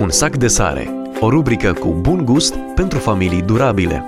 Un sac de sare, o rubrică cu bun gust pentru familii durabile.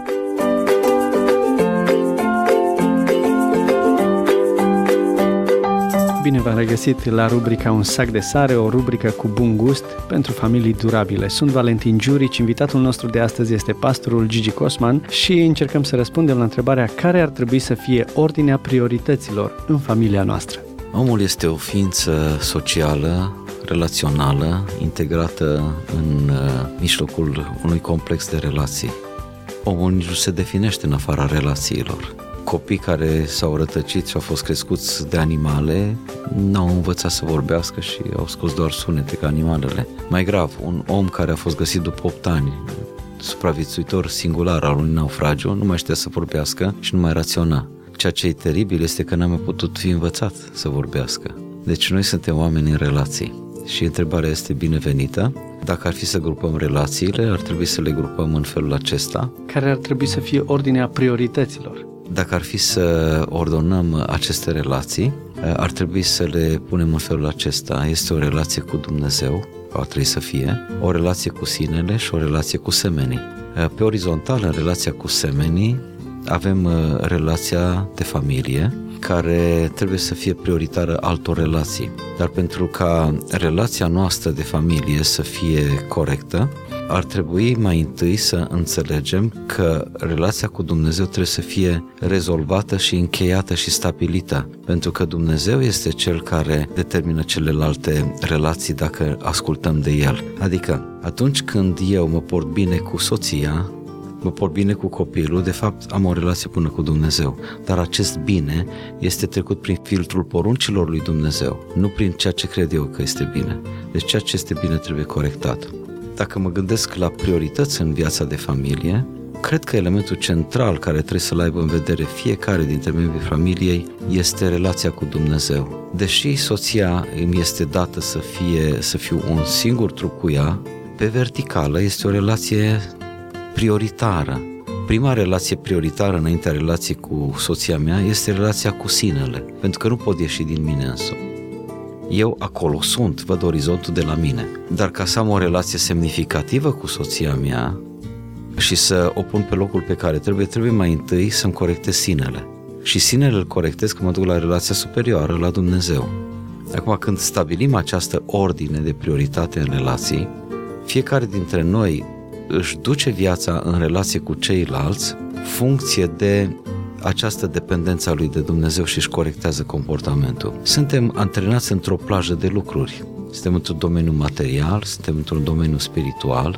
Bine v-am regăsit la rubrica Un sac de sare, o rubrică cu bun gust pentru familii durabile. Sunt Valentin Giurici, invitatul nostru de astăzi este pastorul Gigi Cosman și încercăm să răspundem la întrebarea care ar trebui să fie ordinea priorităților în familia noastră. Omul este o ființă socială, relațională, integrată în mijlocul unui complex de relații. Omul nici nu se definește în afara relațiilor. Copii care s-au rătăcit și au fost crescuți de animale n-au învățat să vorbească și au scos doar sunete ca animalele. Mai grav, un om care a fost găsit după 8 ani, supraviețuitor singular al unui naufragiu, nu mai știa să vorbească și nu mai raționa. Ceea ce e teribil este că n-a mai putut fi învățat să vorbească. Deci noi suntem oameni în relații și întrebarea este binevenită. Dacă ar fi să grupăm relațiile, ar trebui să le grupăm în felul acesta. Care ar trebui să fie ordinea priorităților? Dacă ar fi să ordonăm aceste relații, ar trebui să le punem în felul acesta. Este o relație cu Dumnezeu, ar trebui să fie, o relație cu sinele și o relație cu semenii. Pe orizontală, în relația cu semenii, avem relația de familie, care trebuie să fie prioritară altor relații. Dar pentru ca relația noastră de familie să fie corectă, ar trebui mai întâi să înțelegem că relația cu Dumnezeu trebuie să fie rezolvată și încheiată și stabilită, pentru că Dumnezeu este Cel care determină celelalte relații dacă ascultăm de El. Adică, atunci când eu mă port bine cu soția, mă port bine cu copilul, de fapt am o relație bună cu Dumnezeu, dar acest bine este trecut prin filtrul poruncilor lui Dumnezeu, nu prin ceea ce cred eu că este bine. Deci ceea ce este bine trebuie corectat. Dacă mă gândesc la priorități în viața de familie, cred că elementul central care trebuie să-l aibă în vedere fiecare dintre membrii familiei este relația cu Dumnezeu. Deși soția îmi este dată să fiu un singur trup cu ea, pe verticală este o relație prioritară. Prima relație prioritară înaintea relației cu soția mea este relația cu sinele, pentru că nu pot ieși din mine însumi. Eu acolo sunt, văd orizontul de la mine. Dar ca să am o relație semnificativă cu soția mea și să o pun pe locul pe care trebuie mai întâi să-mi corectez sinele. Și sinele îl corectez când mă duc la relația superioară, la Dumnezeu. Acum, când stabilim această ordine de prioritate în relații, fiecare dintre noi își duce viața în relație cu ceilalți funcție de această dependență a lui de Dumnezeu și își corectează comportamentul. Suntem antrenați într-o plajă de lucruri. Suntem într-un domeniu material, suntem într-un domeniu spiritual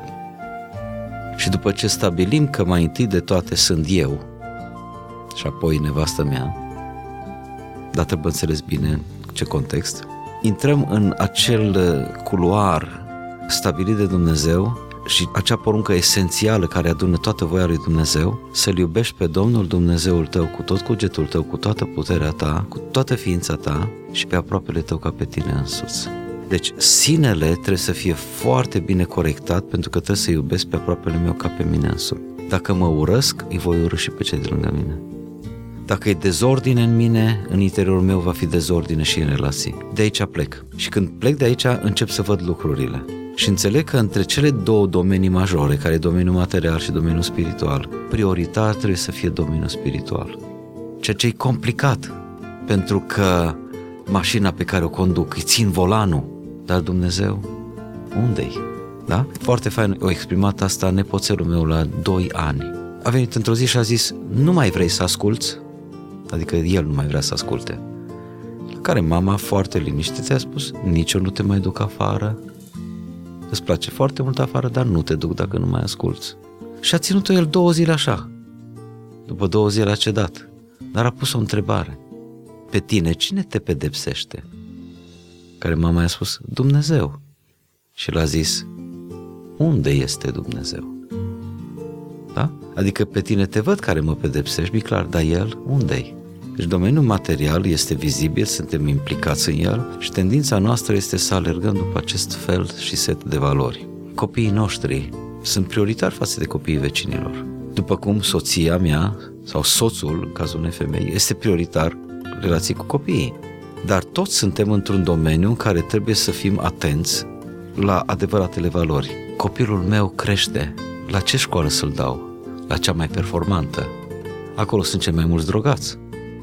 și după ce stabilim că mai întâi de toate sunt eu și apoi nevastă mea, dar trebuie înțeles bine ce context, intrăm în acel culoar stabilit de Dumnezeu și acea poruncă esențială care adună toată voia lui Dumnezeu, să-L iubești pe Domnul Dumnezeul tău cu tot cugetul tău, cu toată puterea ta, cu toată ființa ta și pe aproapele tău ca pe tine însuți. Deci sinele trebuie să fie foarte bine corectat pentru că trebuie să iubesc pe aproapele meu ca pe mine însumi. Dacă mă urăsc, îi voi urâ și pe cei de lângă mine. Dacă e dezordine în mine, în interiorul meu va fi dezordine și în relații. De aici plec. Și când plec de aici, încep să văd lucrurile. Și înțeleg că între cele două domenii majore, care e domeniul material și domeniul spiritual, prioritar trebuie să fie domeniul spiritual. Ceea ce e complicat, pentru că mașina pe care o conduc, îi țin volanul, dar Dumnezeu, unde-i? Da? Foarte fain o exprimat asta nepoțelul meu la 2 ani. A venit într-o zi și a zis, nu mai vrei să asculți? Adică el nu mai vrea să asculte. La care mama, foarte liniștită, a spus, nici eu nu te mai duc afară. Îți place foarte mult afară, dar nu te duc dacă nu mai asculți. Și a ținut-o el 2 zile așa. După 2 zile a cedat. Dar a pus o întrebare. Pe tine, cine te pedepsește? Care mama i-a spus, Dumnezeu. Și l-a zis, unde este Dumnezeu? Da? Adică pe tine te văd care mă pedepsești, clar, dar el, unde-i? Deci domeniul material este vizibil, suntem implicați în el și tendința noastră este să alergăm după acest fel și set de valori. Copiii noștri sunt prioritari față de copiii vecinilor. După cum soția mea sau soțul, în cazul unei femei, este prioritar relații cu copiii. Dar toți suntem într-un domeniu în care trebuie să fim atenți la adevăratele valori. copilul meu crește, la ce școală să-l dau? La cea mai performantă. Acolo sunt cei mai mulți drogați.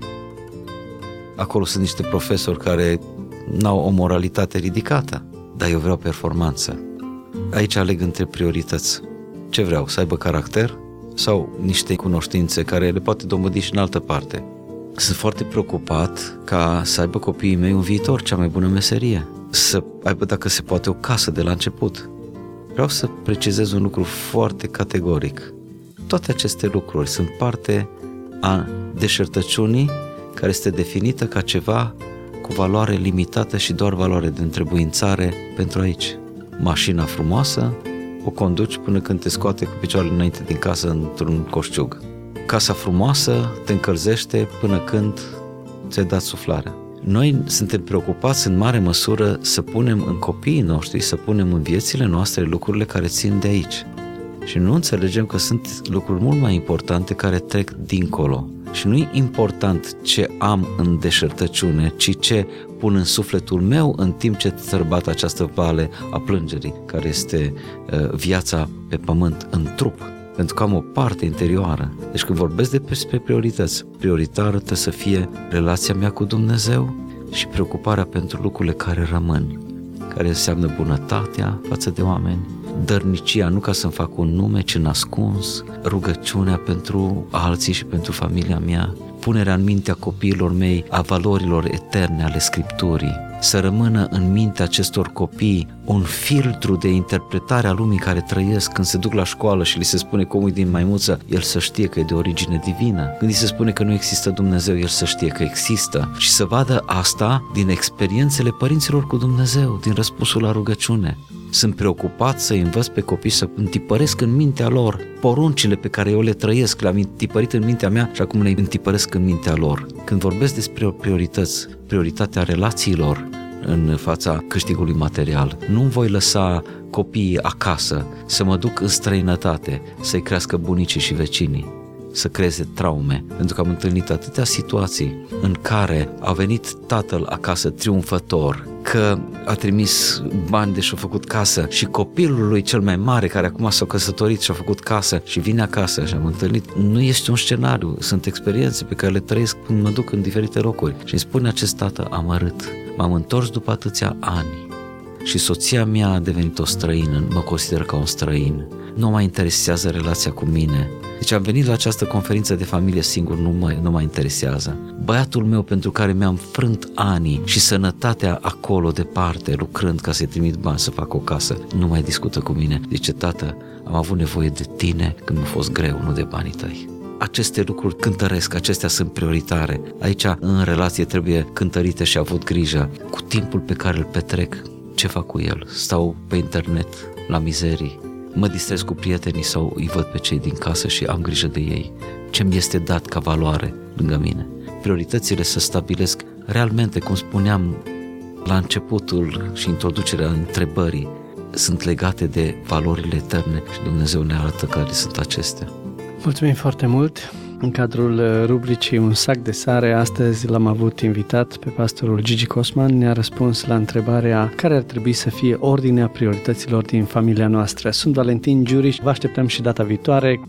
Acolo sunt niște profesori care n-au o moralitate ridicată, dar eu vreau performanță. Aici aleg între priorități. Ce vreau? Să aibă caracter sau niște cunoștințe care le poate domădi și în altă parte? Sunt foarte preocupat ca să aibă copiii mei un viitor, cea mai bună meserie, să aibă, dacă se poate, o casă de la început. Vreau să precizez un lucru foarte categoric. Toate aceste lucruri sunt parte a deșertăciunii care este definită ca ceva cu valoare limitată și doar valoare de întrebuințare pentru aici. Mașina frumoasă o conduci până când te scoate cu picioarele înainte din casă într-un coșciug. Casa frumoasă te încălzește până când ți-ai dat suflarea. Noi suntem preocupați în mare măsură să punem în copiii noștri, să punem în viețile noastre lucrurile care țin de aici. Și nu înțelegem că sunt lucruri mult mai importante care trec dincolo. Și nu e important ce am în deșertăciune, ci ce pun în sufletul meu în timp ce străbat această vale a plângerii, care este viața pe pământ în trup. Pentru că am o parte interioară. Deci când vorbesc despre priorități, prioritară trebuie să fie relația mea cu Dumnezeu și preocuparea pentru lucrurile care rămân, care înseamnă bunătatea față de oameni, dărnicia, nu ca să-mi fac un nume, ci nascuns, rugăciunea pentru alții și pentru familia mea, punerea în mintea copiilor mei a valorilor eterne ale Scripturii, să rămână în mintea acestor copii un filtru de interpretare a lumii care trăiesc. Când se duc la școală și li se spune că omul din maimuță, el să știe că e de origine divină. Când li se spune că nu există Dumnezeu, el să știe că există și să vadă asta din experiențele părinților cu Dumnezeu, din răspunsul la rugăciune. Sunt preocupat să învăț pe copii să întipăresc în mintea lor poruncile pe care eu le trăiesc, le-am întipărit în mintea mea și acum le întipăresc în mintea lor. Când vorbesc despre priorități, prioritatea relațiilor în fața câștigului material, nu voi lăsa copiii acasă să mă duc în străinătate, să-i crească bunicii și vecinii, să creeze traume, pentru că am întâlnit atâtea situații în care a venit tatăl acasă triumfător, că a trimis bani de și-a făcut casă și copilul lui cel mai mare, care acum s-a căsătorit și a făcut casă și vine acasă și am întâlnit, nu este un scenariu, sunt experiențe pe care le trăiesc când mă duc în diferite locuri și îmi spune acest tată amărât: m-am întors după atâția ani și soția mea a devenit o străină, mă consider ca un străin, nu mă interesează relația cu mine. Deci am venit la această conferință de familie singur, nu mă interesează. Băiatul meu pentru care mi-am frânt anii și sănătatea acolo departe, lucrând ca să-i trimit bani să fac o casă, nu mai discută cu mine. Zice: tată, am avut nevoie de tine când mi-a fost greu, nu de banii tăi. Aceste lucruri cântăresc, acestea sunt prioritare. Aici, în relație, trebuie cântărite și avut grijă. Cu timpul pe care îl petrec, ce fac cu el? Stau pe internet la mizerii, mă distrez cu prietenii sau îi văd pe cei din casă și am grijă de ei? Ce-mi este dat ca valoare lângă mine? Prioritățile se stabilesc realmente, cum spuneam la începutul și introducerea întrebării, sunt legate de valorile eterne și Dumnezeu ne arată care sunt acestea. Mulțumim foarte mult! În cadrul rubricii Un sac de sare, astăzi l-am avut invitat pe pastorul Gigi Cosman. Ne-a răspuns la întrebarea care ar trebui să fie ordinea priorităților din familia noastră. Sunt Valentin Giuriș, vă așteptăm și data viitoare.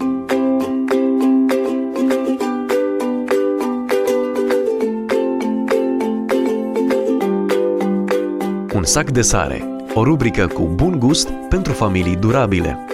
Un sac de sare, o rubrică cu bun gust pentru familii durabile.